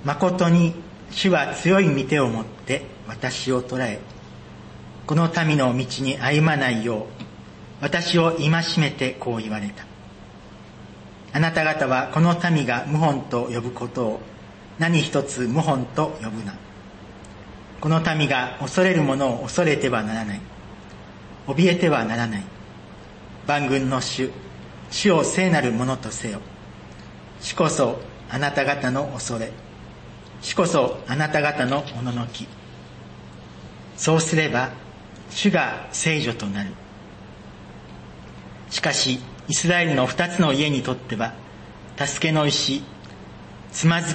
誠に主は強い御手を持って私を捕らえ、この民の道に歩まないよう私を戒めてこう言われた。あなた方はこの民が謀反と呼ぶことを何一つ謀反と呼ぶな。この民が恐れるものを恐れてはならない。怯えてはならない。万軍の主を聖なるものとせよ。主こそあなた方の恐れ。主こそあなた方のおののき。そうすれば主が聖女となる。しかしイスラエルの二つの家にとっては助けの石、妨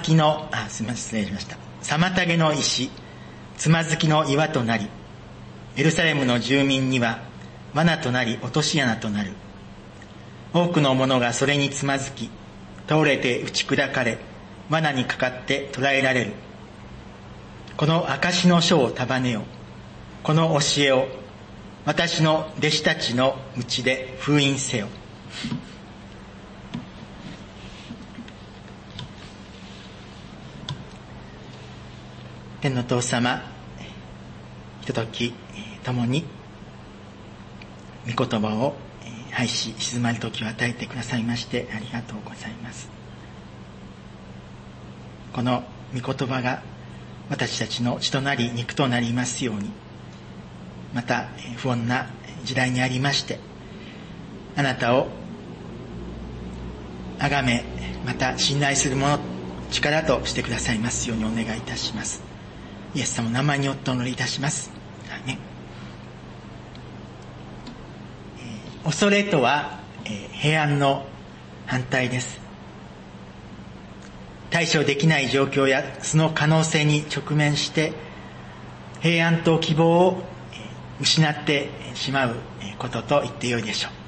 げの石、つまずきの岩となり、エルサレムの住民には罠となり落とし穴となる。多くの者がそれにつまずき、倒れて打ち砕かれ、罠にかかって捕らえられる。この証の書を束ねよ。この教えを私の弟子たちのうちで封印せよ。天の父様、ひととき共に御言葉を拝し静まる時を与えてくださいましてありがとうございます。この御言葉が私たちの血となり肉となりますように、また不穏な時代にありましてあなたを崇め、また信頼する者力としてくださいますようにお願いいたします。イエス様の名前によってお祈りいたします。アーメン。恐れとは平安の反対です。対処できない状況やその可能性に直面して平安と希望を失ってしまうことと言ってよいでしょう。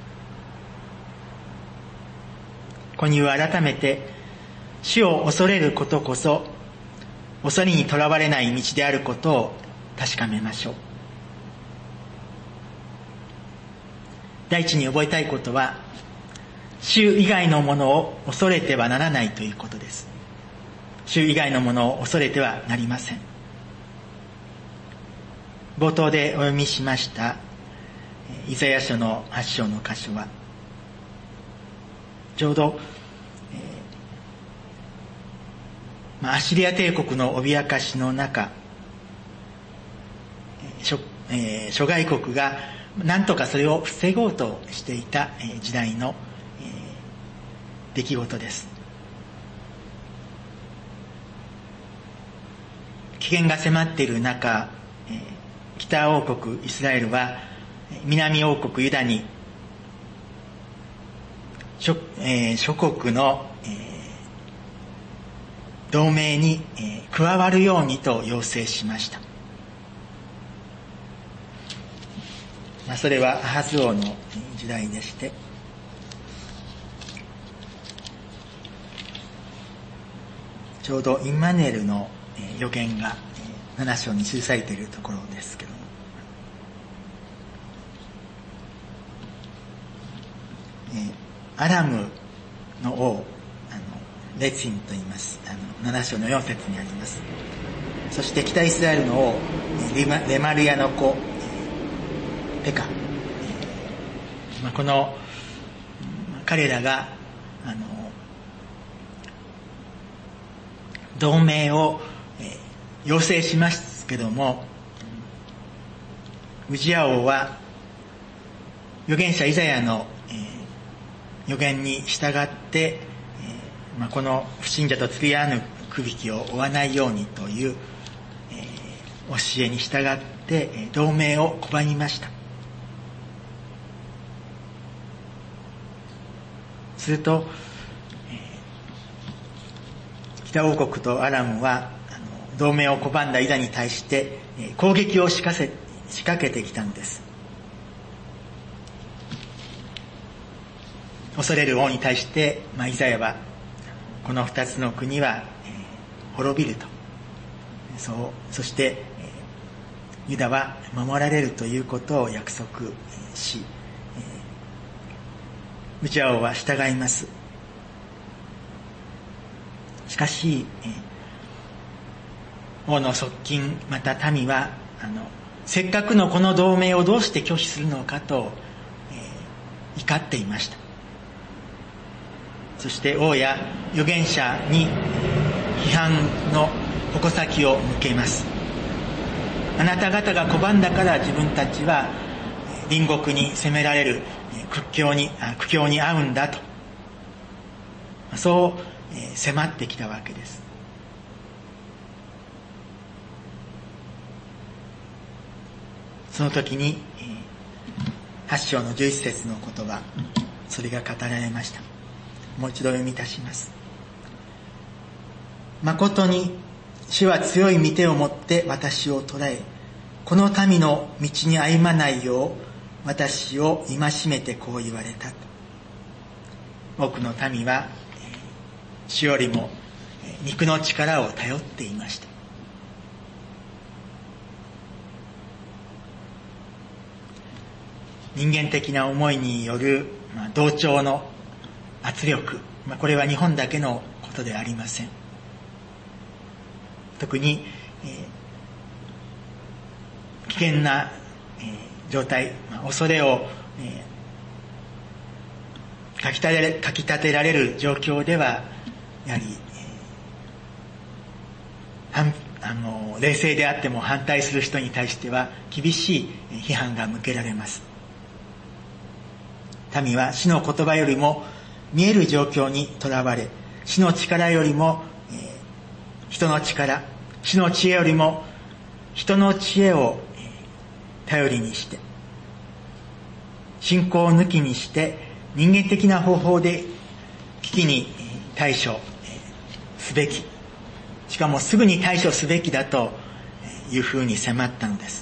ここには改めて主を恐れることこそ恐れにとらわれない道であることを確かめましょう。第一に覚えたいことは、主以外のものを恐れてはならないということです。主以外のものを恐れてはなりません。冒頭でお読みしましたイザヤ書の8章の箇所は、ちょうどアシリア帝国の脅かしの中、諸外国が何とかそれを防ごうとしていた時代の出来事です。危険が迫っている中、北王国イスラエルは南王国ユダに諸国の同盟に加わるようにと要請しました。それはアハズ王の時代でして、ちょうどインマヌエルの予言が7章に記されているところですけども、アラムの王レツィンと言います。7章の4節にあります。そして北イスラエルの王レマルヤの子ペカ、この彼らが同盟を要請しますけども、ウジヤ王は預言者イザヤの預言に従ってこの不信者と釣り合わぬ区引きを負わないようにという教えに従って同盟を拒みました。すると北王国とアラムは同盟を拒んだイザに対して攻撃を仕掛けてきたのです。恐れる王に対してイザヤはこの二つの国は滅びると、そしてユダは守られるということを約束し、ウジヤ王は従います。しかし王の側近また民はせっかくのこの同盟をどうして拒否するのかと、怒っていました。そして王や預言者に批判の矛先を向けます。あなた方が拒んだから自分たちは隣国に攻められる苦境に遭うんだと、そう迫ってきたわけです。その時に8章の11節の言葉、それが語られました。もう一度読みいたします。誠に主は強い御手を持って私を捕らえ、この民の道に歩まないよう私を戒めてこう言われた。多くの民は主よりも肉の力を頼っていました。人間的な思いによる同調の圧力、これは日本だけのことではありません。特に、危険な、状態、恐れを、かき立てられる状況ではやはり、冷静であっても反対する人に対しては厳しい批判が向けられます。民は主の言葉よりも見える状況にとらわれ、主の力よりも、人の力、主の知恵よりも人の知恵を頼りにして、信仰を抜きにして人間的な方法で危機に対処すべき、しかもすぐに対処すべきだというふうに迫ったのです。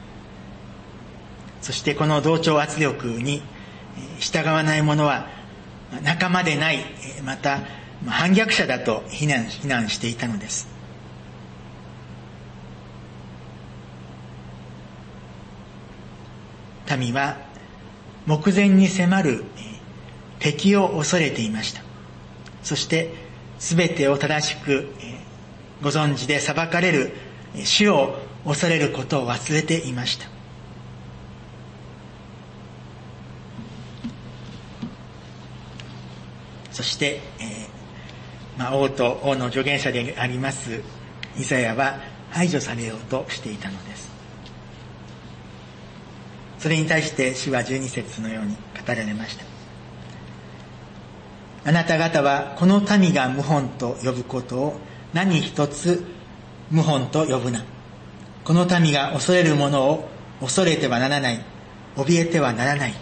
そしてこの同調圧力に従わない者は仲間でない、また反逆者だと非難していたのです。民は目前に迫る敵を恐れていました。そして全てを正しくご存知で裁かれる主を恐れることを忘れていました。そして、王と王の助言者でありますイザヤは排除されようとしていたのです。それに対して主は12節のように語られました。あなた方はこの民が謀反と呼ぶことを何一つ謀反と呼ぶな。この民が恐れるものを恐れてはならない、怯えてはならないと。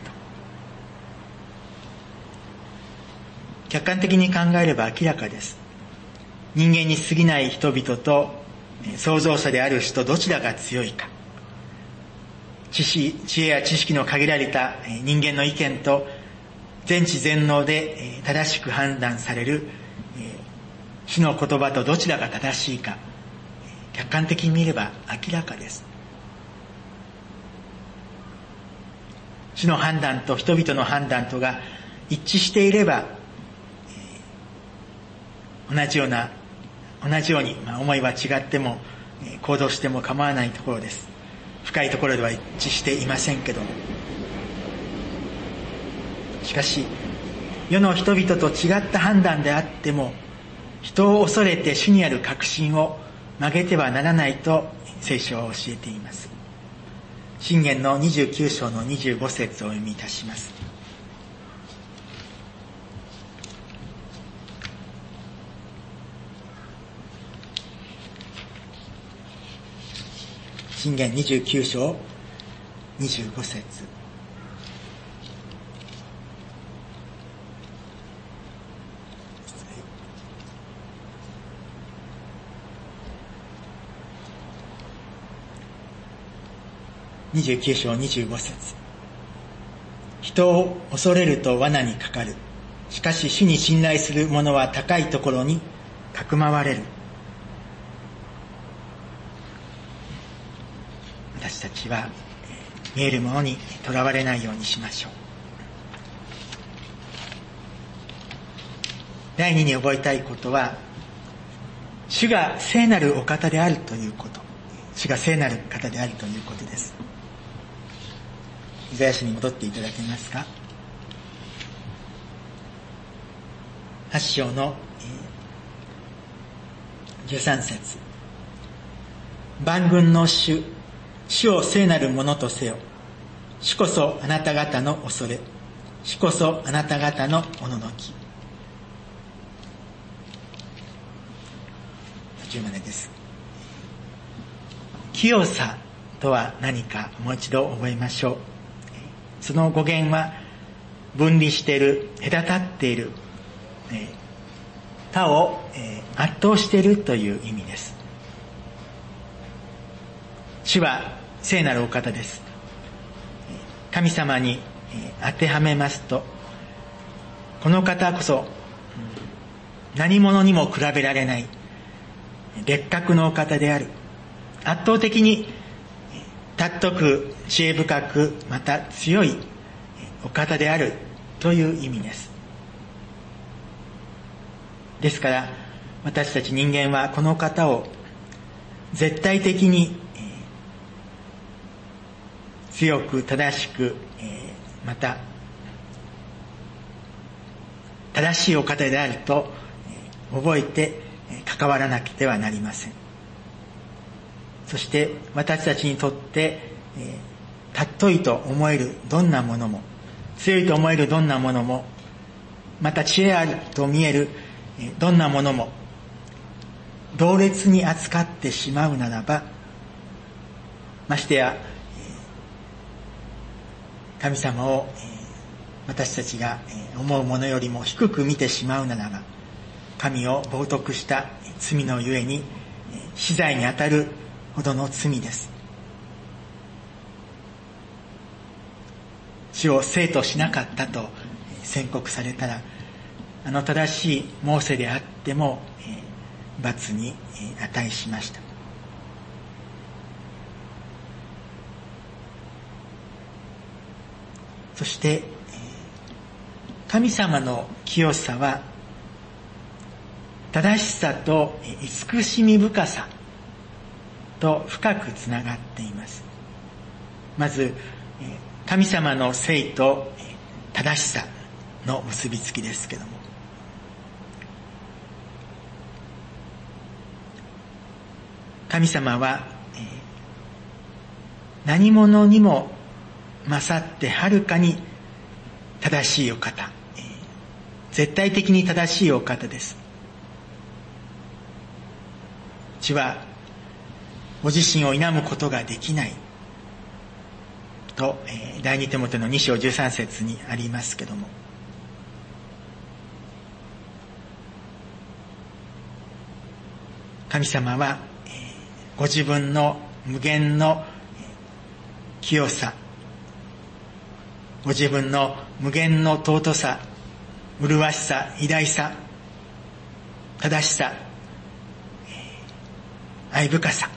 客観的に考えれば明らかです。人間に過ぎない人々と創造者である人、どちらが強いか。知恵や知識の限られた人間の意見と全知全能で正しく判断される主の言葉とどちらが正しいか、客観的に見れば明らかです。主の判断と人々の判断とが一致していれば、同じように、思いは違っても行動しても構わないところです。深いところでは一致していませんけども、しかし世の人々と違った判断であっても、人を恐れて主にある確信を曲げてはならないと聖書は教えています。箴言の29章の25節をお読みいたします。箴言29章25節。29章25節。人を恐れると罠にかかる。しかし主に信頼する者は高いところにかくまわれる。私たちは見えるものにとらわれないようにしましょう。第二に覚えたいことは、 主が聖なるお方であるということ、主が聖なる方であるということです。イザヤ書に戻っていただけますか。8章の13節。万軍の主、主を聖なるものとせよ。主こそあなた方の恐れ、主こそあなた方のおののき。途中までです。清さとは何かもう一度覚えましょう。その語源は分離している、隔たっている、他を圧倒しているという意味です。主は聖なるお方です。神様に当てはめますと、この方こそ何者にも比べられない別格のお方である。圧倒的に尊く知恵深くまた強いお方であるという意味です。ですから私たち人間はこの方を絶対的に強く正しくまた正しいお方であると覚えて関わらなくてはなりません。そして私たちにとって尊いと思えるどんなものも、強いと思えるどんなものも、また知恵あると見えるどんなものも同列に扱ってしまうならば、ましてや神様を私たちが思うものよりも低く見てしまうならば、神を冒涜した罪のゆえに死罪にあたるほどの罪です。主を生としなかったと宣告されたら、あの正しいモーセであっても罰に値しました。そして神様の清さは正しさと慈しみ深さと深くつながっています。まず神様の聖と正しさの結びつきですけども、神様は何者にも勝ってはるかに正しいお方、絶対的に正しいお方です。主はご自身を否むことができないと第二テモテの2章13節にありますけども、神様はご自分の無限の清さ、ご自分の無限の尊さ、麗しさ、偉大さ、正しさ、愛深さ、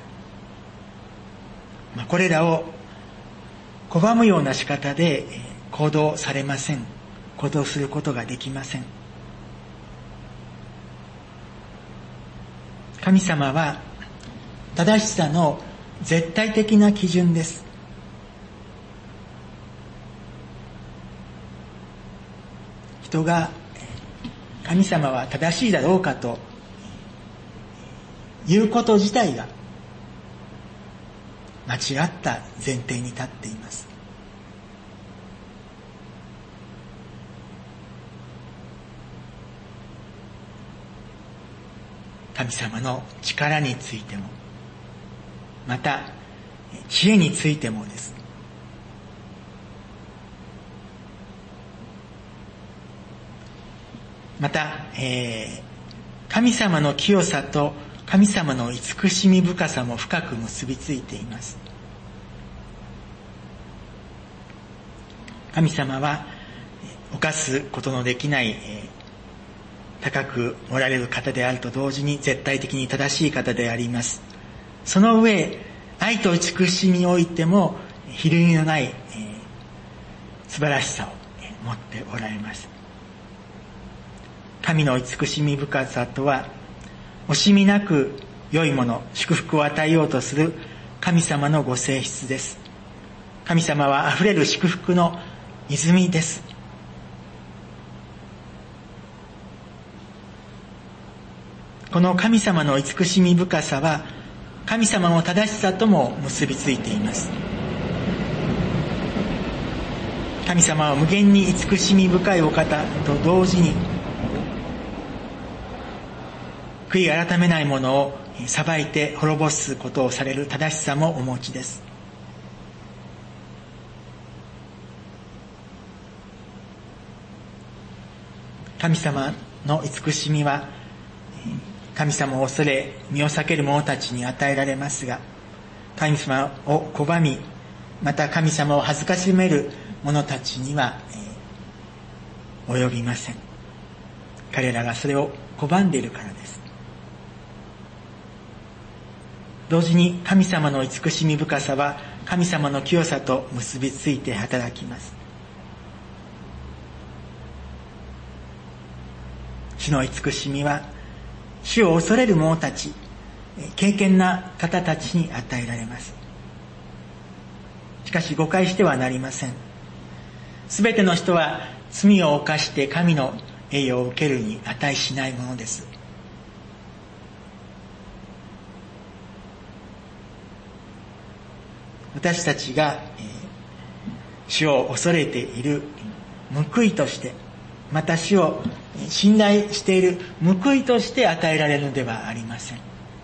これらを拒むような仕方で行動されません。行動することができません。神様は正しさの絶対的な基準です。人が神様は正しいだろうかということ自体が間違った前提に立っています。神様の力についても、また知恵についてもです。また、神様の清さと神様の慈しみ深さも深く結びついています。神様は犯すことのできない高くおられる方であると同時に絶対的に正しい方であります。その上、愛と慈しみにおいても比類のない素晴らしさを持っておられます。神の慈しみ深さとは、 惜しみなく良いもの、祝福を与えようとする神様のご性質です。神様はあふれる祝福の泉です。この神様の慈しみ深さは神様の正しさとも結びついています。神様は無限に慈しみ深いお方と同時に、悔い改めない者を裁いて滅ぼすことをされる正しさもお持ちです。神様の慈しみは神様を恐れ身を避ける者たちに与えられますが、神様を拒み、また神様を恥ずかしめる者たちには及びません。彼らがそれを拒んでいるからです。同時に神様の慈しみ深さは神様の清さと結びついて働きます。主の慈しみは主を恐れる者たち、敬虔な方たちに与えられます。しかし誤解してはなりません。すべての人は罪を犯して神の栄誉を受けるに値しないものです。私たちが主を恐れている報いとして、また主を信頼している報いとして与えられるのではありません。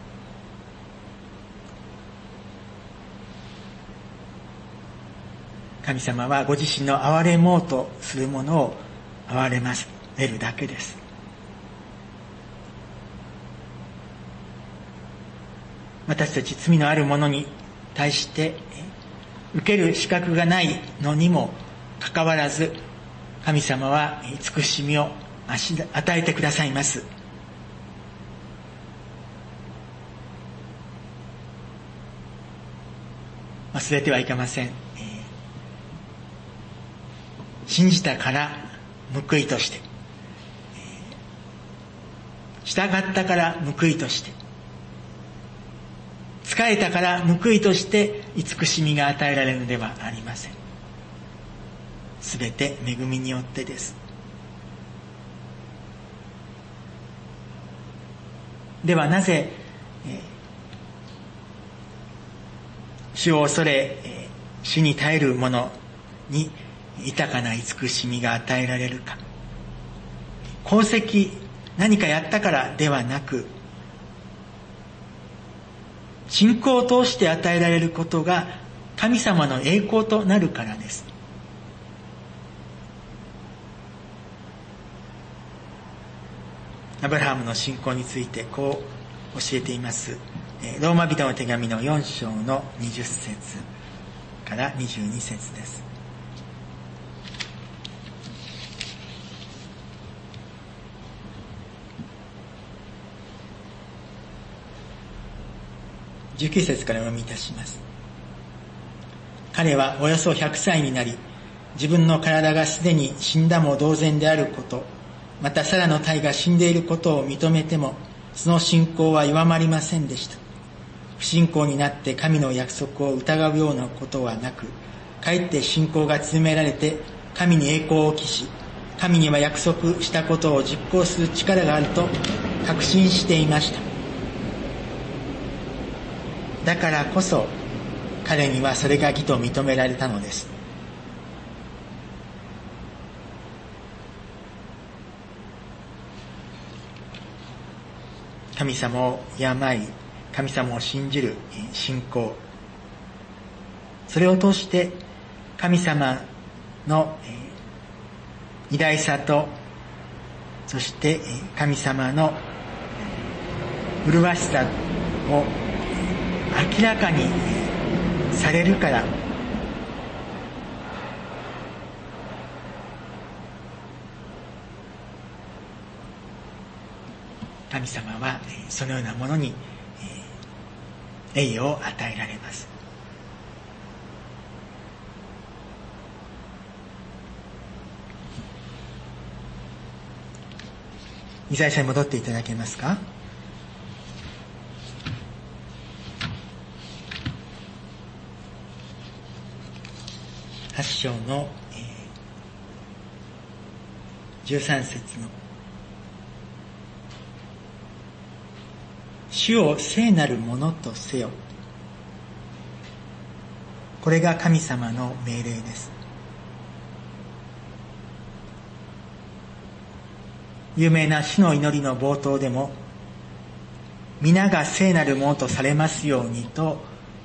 神様はご自身の憐れもうとするものを憐れませるだけです。私たち罪のある者に対して受ける資格がないのにもかかわらず、神様は慈しみを与えてくださいます。忘れてはいけません。信じたから報いとして、従ったから報いとして、仕えたから報いとして慈しみが与えられるのではありません。すべて恵みによってです。ではなぜ主を恐れ主に耐える者に豊かな慈しみが与えられるか。功績、何かやったからではなく、信仰を通して与えられることが神様の栄光となるからです。アブラハムの信仰についてこう教えています。ローマ人の手紙の4章の20節から22節です。19節からお読みいたします。彼はおよそ100歳になり、自分の体がすでに死んだも同然であること、またサラの体が死んでいることを認めても、その信仰は弱まりませんでした。不信仰になって神の約束を疑うようなことはなく、かえって信仰が強められて神に栄光を期し、神には約束したことを実行する力があると確信していました。だからこそ彼にはそれが義と認められたのです。神様を敬い、神様を信じる信仰、それを通して神様の偉大さと、そして神様の麗しさを明らかにされるから、神様はそのようなものに栄誉を与えられます。イザヤ書に戻っていただけますか。 8章の13節の主を聖なるものとせよ、これが神様の命令です。有名な主の祈りの冒頭でも、皆が聖なるものとされますようにと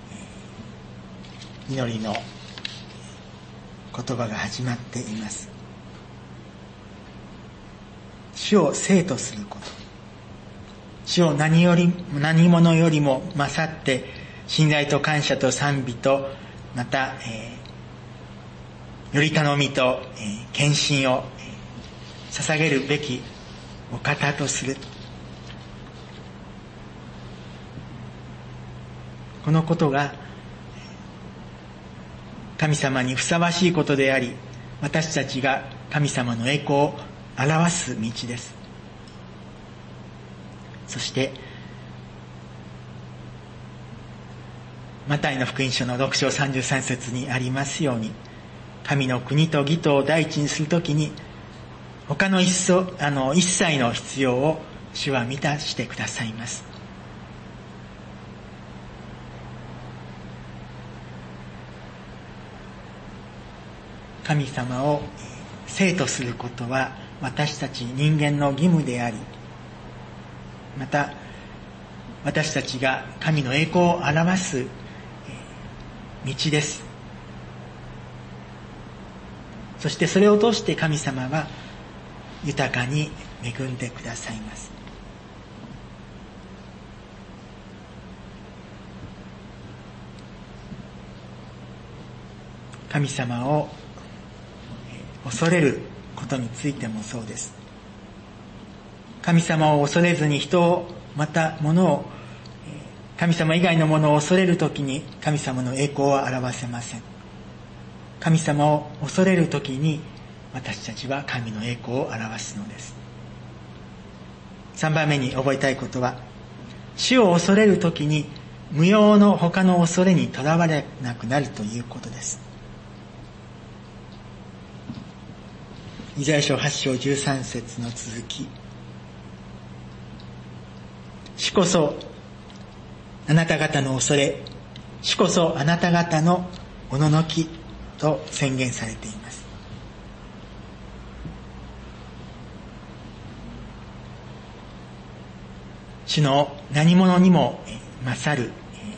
祈りの言葉が始まっています。主を聖とすること、主を何者よりも勝って信頼と感謝と賛美と、また、より頼みと、献身を捧げるべきお方とする。このことが神様にふさわしいことであり、私たちが神様の栄光を表す道です。そしてマタイの福音書の6章33節にありますように、神の国と義とを第一にするときに、他の一切の必要を主は満たしてくださいます。神様を聖とすることは私たち人間の義務であり、また私たちが神の栄光を表す道です。そしてそれを通して神様は豊かに恵んでくださいます。神様を恐れることについてもそうです。神様を恐れずに人を、また物を、神様以外のものを恐れるときに神様の栄光は表せません。神様を恐れるときに私たちは神の栄光を表すのです。3番目に覚えたいことは、主を恐れるときに無用の他の恐れにとらわれなくなるということです。イザヤ書8章13節の続き、主こそあなた方の恐れ、主こそあなた方のおののきと宣言されています。主の何者にも勝る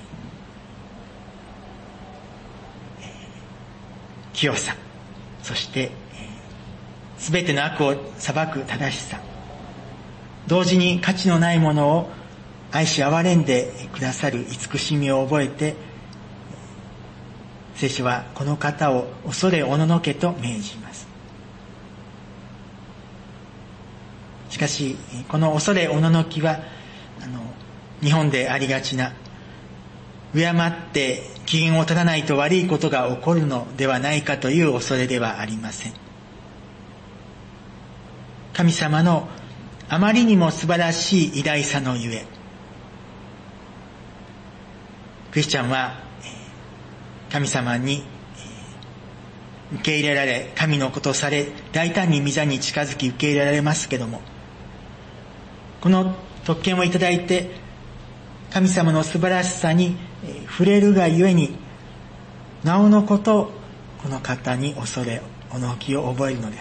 清さ、そしてすべての悪を裁く正しさ、同時に価値のないものを愛し憐れんでくださる慈しみを覚えて、聖書はこの方を恐れおののけと命じます。しかしこの恐れおののきは日本でありがちな、敬って機嫌を取らないと悪いことが起こるのではないかという恐れではありません。神様のあまりにも素晴らしい偉大さのゆえ、クリスチャンは神様に受け入れられ、神のことされ、大胆に御座に近づき受け入れられますけども、この特権をいただいて神様の素晴らしさに触れるがゆえに、なおのことこの方に恐れおのきを覚えるのです。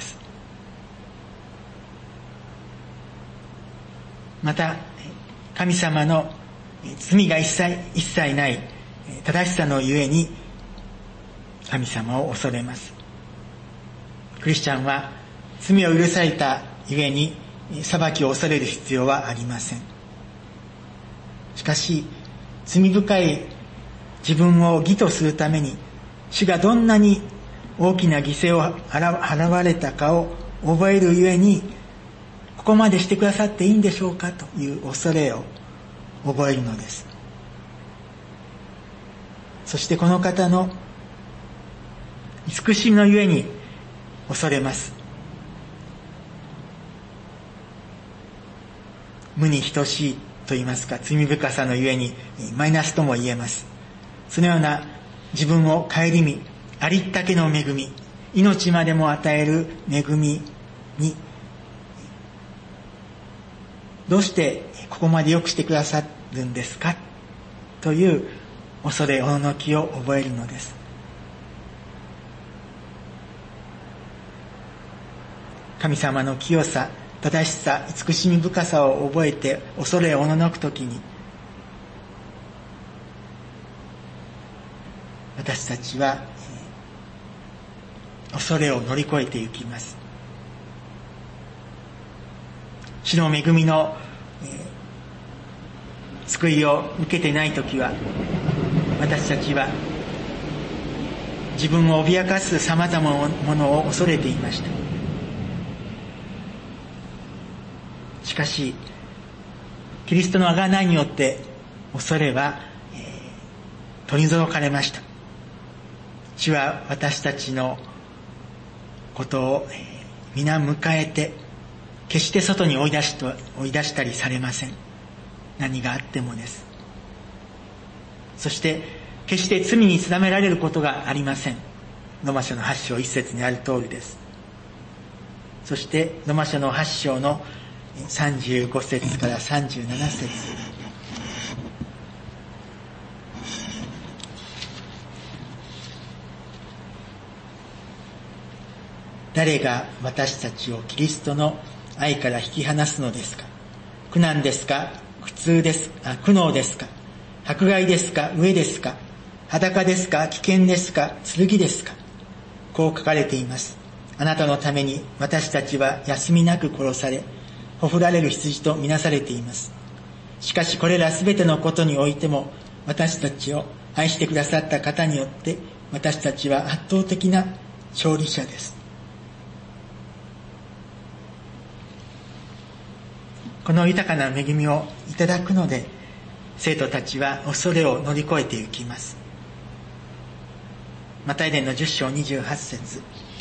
また神様の罪が一切ない正しさのゆえに神様を恐れます。クリスチャンは罪を許されたゆえに裁きを恐れる必要はありません。しかし罪深い自分を義とするために主がどんなに大きな犠牲を払われたかを覚えるゆえに、ここまでしてくださっていいんでしょうかという恐れを覚えるのです。そしてこの方の慈しみのゆえに恐れます。無に等しいと言いますか、罪深さのゆえにマイナスとも言えます。そのような自分を顧み、 ありったけの恵み、命までも与える恵みに、どうしてここまで良くしてくださるんですかという恐れおののきを覚えるのです。神様の清さ、正しさ、慈しみ深さを覚えて恐れおののくときに、私たちは恐れを乗り越えていきます。主の恵みの救いを受けてないときは、私たちは自分を脅かすさまざまなものを恐れていました。しかしキリストの贖いによって恐れは、取り除かれました。主は私たちのことを、皆迎えて決して外に追い出したりされません。何があってもです。そして決して罪に定められることがありません。ローマ書の8章1節にある通りです。そしてローマ書の8章の35節から37節、誰が私たちをキリストの愛から引き離すのですか。苦難ですか、苦悩ですか、迫害ですか、飢えですか、裸ですか、危険ですか、剣ですか。こう書かれています。あなたのために私たちは休みなく殺され、ほふられる羊とみなされています。しかしこれらすべてのことにおいても、私たちを愛してくださった方によって私たちは圧倒的な勝利者です。この豊かな恵みをいただくので、生徒たちは恐れを乗り越えていきます。マタイ伝の10章28節、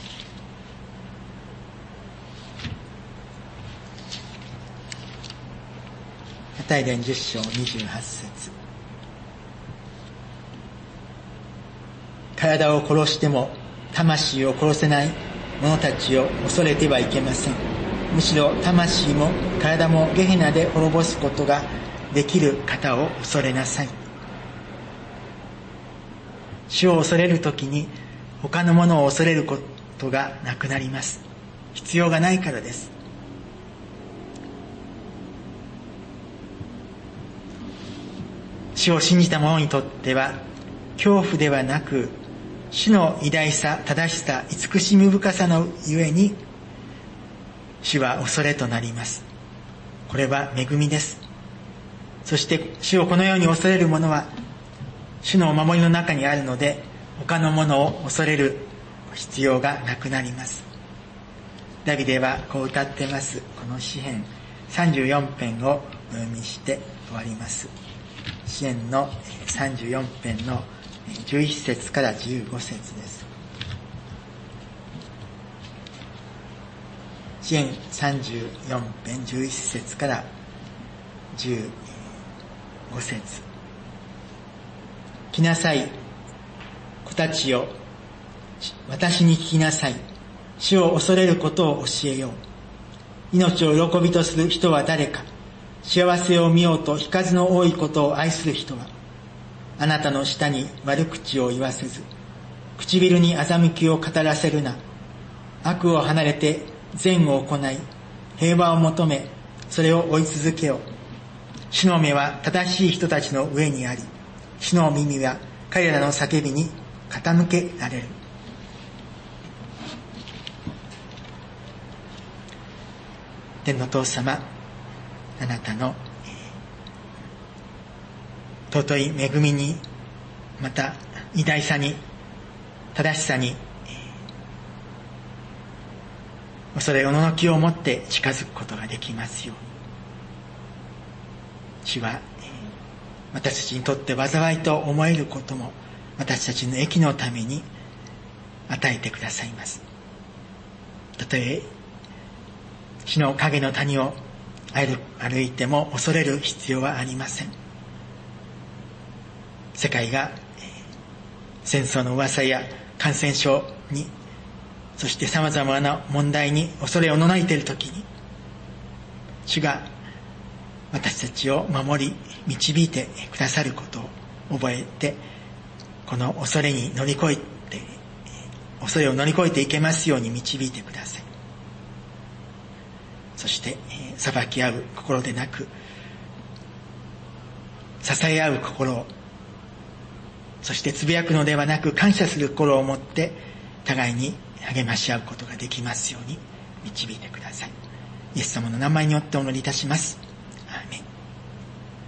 マタイ伝10章28節、体を殺しても魂を殺せない者たちを恐れてはいけません。むしろ魂も体もゲヘナで滅ぼすことができる方を恐れなさい。主を恐れるときに他のものを恐れることがなくなります。必要がないからです。主を信じた者にとっては恐怖ではなく、主の偉大さ、正しさ、慈しみ深さのゆえに主は恐れとなります。これは恵みです。そして主をこのように恐れる者は主のお守りの中にあるので、他のものを恐れる必要がなくなります。ダビデはこう歌ってます。この詩編34編をお読みして終わります。詩編の34編の11節から15節です。詩編34編11節から15節。来なさい、子たちよ、私に聞きなさい。主を恐れることを教えよう。命を喜びとする人は誰か。幸せを見ようと引かずの多いことを愛する人は。あなたの舌に悪口を言わせず、唇に欺きを語らせるな。悪を離れて善を行い、平和を求め、それを追い続けよう。主の目は正しい人たちの上にあり、主の耳は彼らの叫びに傾けられる。天の父様、あなたの尊い恵みに、また偉大さに、正しさに、恐れおののきを持って近づくことができますように。主は私たちにとって災いと思えることも私たちの益のために与えてくださいます。たとえ死の影の谷を歩いても恐れる必要はありません。世界が戦争の噂や感染症に、そして様々な問題に恐れをののいているときに、主が私たちを守り導いてくださることを覚えて、この恐れを乗り越えていけますように導いてください。そして裁き合う心でなく、支え合う心を、そしてつぶやくのではなく感謝する心を持って互いに励まし合うことができますように導いてください。イエス様の名前によってお祈りいたします。